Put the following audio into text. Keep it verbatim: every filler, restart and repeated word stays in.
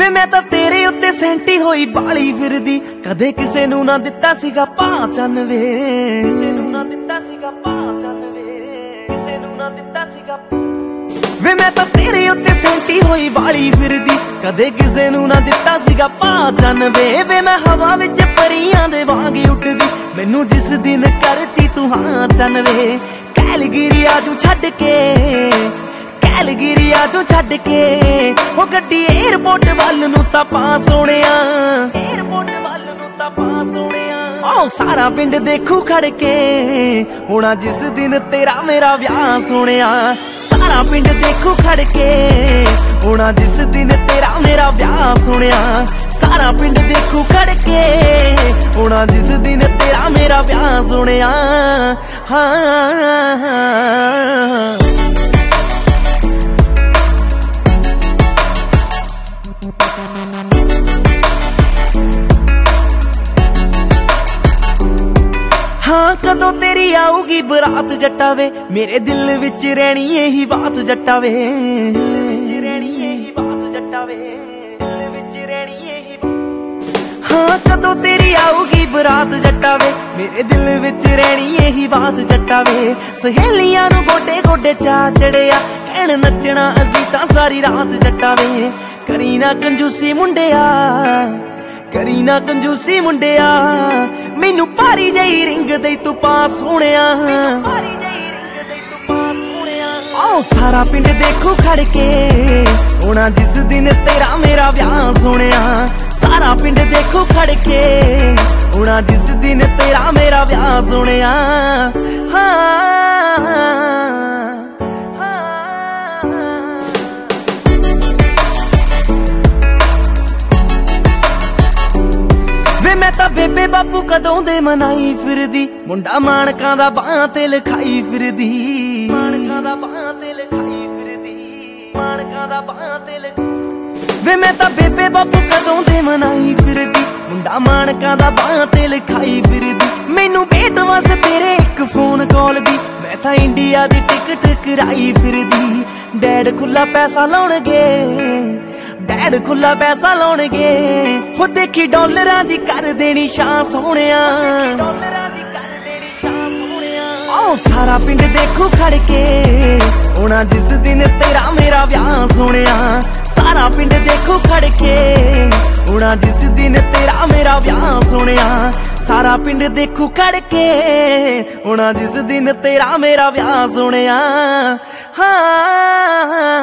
ਵੇ ਮੈਂ ਤਾਂ ਤੇਰੇ ਉੱਤੇ ਸੈਂਟੀ ਹੋਈ ਬਾਲੀ ਫਿਰਦੀ, ਕਦੇ ਕਿਸੇ ਨੂੰ ਨਾ ਦਿੱਤਾ ਸੀਗਾ ਪਾ ਚੰਨ ਵੇ, ਕਿਸੇ ਨੂੰ ਨਾ ਦਿੱਤਾ ਸੀਗਾ ਪਾ ਚੰਨ ਵੇ, ਕਿਸੇ ਨੂੰ ਨਾ ਦਿੱਤਾ ਸੀਗਾ। ਵੇ ਮੈਂ ਤਾਂ ਤੇਰੇ ਉੱਤੇ ਸੈਂਟੀ ਹੋਈ ਬਾਲੀ ਫਿਰਦੀ, ਕਦੇ ਕਿਸੇ ਨੂੰ ਨਾ ਦਿੱਤਾ ਸੀਗਾ ਪਾ ਚੰਨ ਵੇ। ਵੇ ਮੈਂ ਹਵਾ ਵਿੱਚ ਪਰੀਆਂ ਦੇ ਵਾਂਗ ਉੱਡਦੀ, ਮੈਨੂੰ ਜਿਸ ਦਿਨ ਕਰਤੀ ਤੂੰ ਹਾਂ ਚੰਨ ਵੇ। ਕੈਲਗਰੀਆ ਤੂੰ ਛੱਡ ਕੇ, ਕੈਲਗਰੀਆ ਤੂੰ ਛੱਡ ਕੇ, ਉਹ ਗੱਡੀ ਏਅਰਪੋਰਟ ਵੱਲ ਨੂੰ ਤਾਂ ਪਾ ਸੋਹਣਿਆ, ਏਅਰਪੋਰਟ ਵੱਲ ਨੂੰ ਤਾਂ ਪਾ ਸੋਹਣਿਆ। ਆਹ ਸਾਰਾ ਪਿੰਡ ਦੇਖੂ ਖੜ ਕੇ, ਹੋਣਾ ਜਿਸ ਦਿਨ ਤੇਰਾ ਮੇਰਾ ਵਿਆਹ ਸੋਹਣਿਆ। ਸਾਰਾ ਪਿੰਡ ਦੇਖੂ ਖੜ ਕੇ, ਹੋਣਾ ਜਿਸ ਦਿਨ ਤੇਰਾ ਮੇਰਾ ਵਿਆਹ ਸੋਹਣਿਆ। ਸਾਰਾ ਪਿੰਡ ਦੇਖੂ ਖੜ ਕੇ, ਹੋਣਾ ਜਿਸ ਦਿਨ ਤੇਰਾ ਮੇਰਾ ਵਿਆਹ ਸੋਹਣਿਆ। ਹਾਂ ਹਾਂ ਕਦੋਂ ਤੇਰੀ ਆਊਗੀ ਬਰਾਤ ਜੱਟਾ ਵੇ, ਮੇਰੇ ਦਿਲ ਵਿੱਚ ਰਹਿਣੀ ਇਹੀ ਬਾਤ ਜੱਟਾ ਵੇ, ਰਹਿਣੀ ਇਹੀ ਬਾਤ ਜੱਟਾ ਵੇ, ਦਿਲ ਵਿੱਚ ਰਹਿਣੀ ਇਹੀ। ਹਾਂ ਕਦੋਂ ਤੇਰੀ ਆਊਗੀ ਬਰਾਤ ਜੱਟਾ ਵੇ, ਮੇਰੇ ਦਿਲ ਵਿੱਚ ਰਹਿਣੀ ਇਹੀ ਬਾਤ ਜੱਟਾ ਵੇ। ਸਹੇਲੀਆਂ ਨੂੰ ਗੋਡੇ ਗੋਡੇ ਚਾ ਚੜਿਆ, ਕਹਿਣ ਨੱਚਣਾ ਅਸੀਂ ਤਾਂ ਸਾਰੀ ਰਾਤ ਜੱਟਾ ਵੇ। ਕਰੀ ਨਾ ਕੰਜੂਸੀ ਮੁੰਡਿਆ, ਕਰੀ ਨਾ ਕੰਜੂਸੀ ਮੁੰਡਿਆ, ਮੈਨੂੰ ਭਾਰੀ ਜਈ ਰਿੰਗ ਦੇ ਤੂੰ ਪਾ ਸੋਹਣਿਆ, ਭਾਰੀ ਜਈ ਰਿੰਗ ਦੇ ਤੂੰ ਪਾ ਸੋਹਣਿਆ। ਆਹ ਸਾਰਾ ਪਿੰਡ ਦੇਖੂ ਖੜ ਕੇ, ਹੋਣਾ ਜਿਸ ਦਿਨ ਤੇਰਾ ਮੇਰਾ ਵਿਆਹ ਸੋਹਣਿਆ। ਸਾਰਾ ਪਿੰਡ ਦੇਖੂ ਖੜ ਕੇ, ਹੋਣਾ ਜਿਸ ਦਿਨ ਤੇਰਾ ਮੇਰਾ ਵਿਆਹ ਸੋਹਣਿਆ। ਹਾਂ ਮੈਂ ਤਾਂ ਬੇਬੇ ਬਾਪੂ ਕਦੋਂ ਦੇ ਮਨਾਈ ਫਿਰਦੀ, ਮੁੰਡਾ ਮਾਣਕਾਂ ਦਾ ਬਾਹਾਂ ਤੇ ਲਿਖਾਈ ਫਿਰਦੀ, ਮਾਣਕਾਂ ਦਾ ਬਾਹਾਂ ਤੇ ਲਿਖਾਈ ਫਿਰਦੀ, ਮਾਣਕਾਂ ਦਾ ਬਾਹਾਂ ਤੇ ਲਿਖ। ਵੇ ਮੈਂ ਤਾਂ ਬੇਬੇ ਬਾਪੂ ਕਦੋਂ ਦੇ ਮਨਾਈ ਫਿਰਦੀ, ਮੁੰਡਾ ਮਾਣਕਾਂ ਦਾ ਬਾਹਾਂ ਤੇ ਲਿਖਾਈ ਫਿਰਦੀ। ਮੈਨੂੰ ਭੇਟ ਵਸ ਤੇਰੇ ਇੱਕ ਫੋਨ ਕਾਲ ਦੀ, ਮੈਂ ਤਾਂ ਇੰਡੀਆ ਦੀ ਟਿਕਟ ਕਰਾਈ ਫਿਰਦੀ। ਡੈਡ ਖੁੱਲਾ ਪੈਸਾ ਲਾਉਣਗੇ, ਡੈਡ ਖੁੱਲਾ ਪੈਸਾ ਲਾਉਣਗੇ, ਉਹ ਦੇਖੀ ਡਾਲਰਾਂ ਦੀ ਕਰ ਦੇਣੀ ਸ਼ਾਂ ਸੋਹਣਿਆ, ਡਾਲਰਾਂ ਦੀ ਕਰ ਦੇਣੀ ਸ਼ਾਂ ਸੋਹਣਿਆ। ਆਹ ਸਾਰਾ ਪਿੰਡ ਦੇਖੂ ਖੜ ਕੇ, ਹੋਣਾ ਜਿਸ ਦਿਨ ਤੇਰਾ ਮੇਰਾ ਵਿਆਹ ਸੋਹਣਿਆ। ਸਾਰਾ ਪਿੰਡ ਦੇਖੂ ਖੜ ਕੇ, ਹੋਣਾ ਜਿਸ ਦਿਨ ਤੇਰਾ ਮੇਰਾ ਵਿਆਹ ਸੋਹਣਿਆ। ਸਾਰਾ ਪਿੰਡ ਦੇਖੂ ਖੜ ਕੇ, ਹੋਣਾ ਜਿਸ ਦਿਨ ਤੇਰਾ ਮੇਰਾ ਵਿਆਹ ਸੋਹਣਿਆ। ਹਾਂ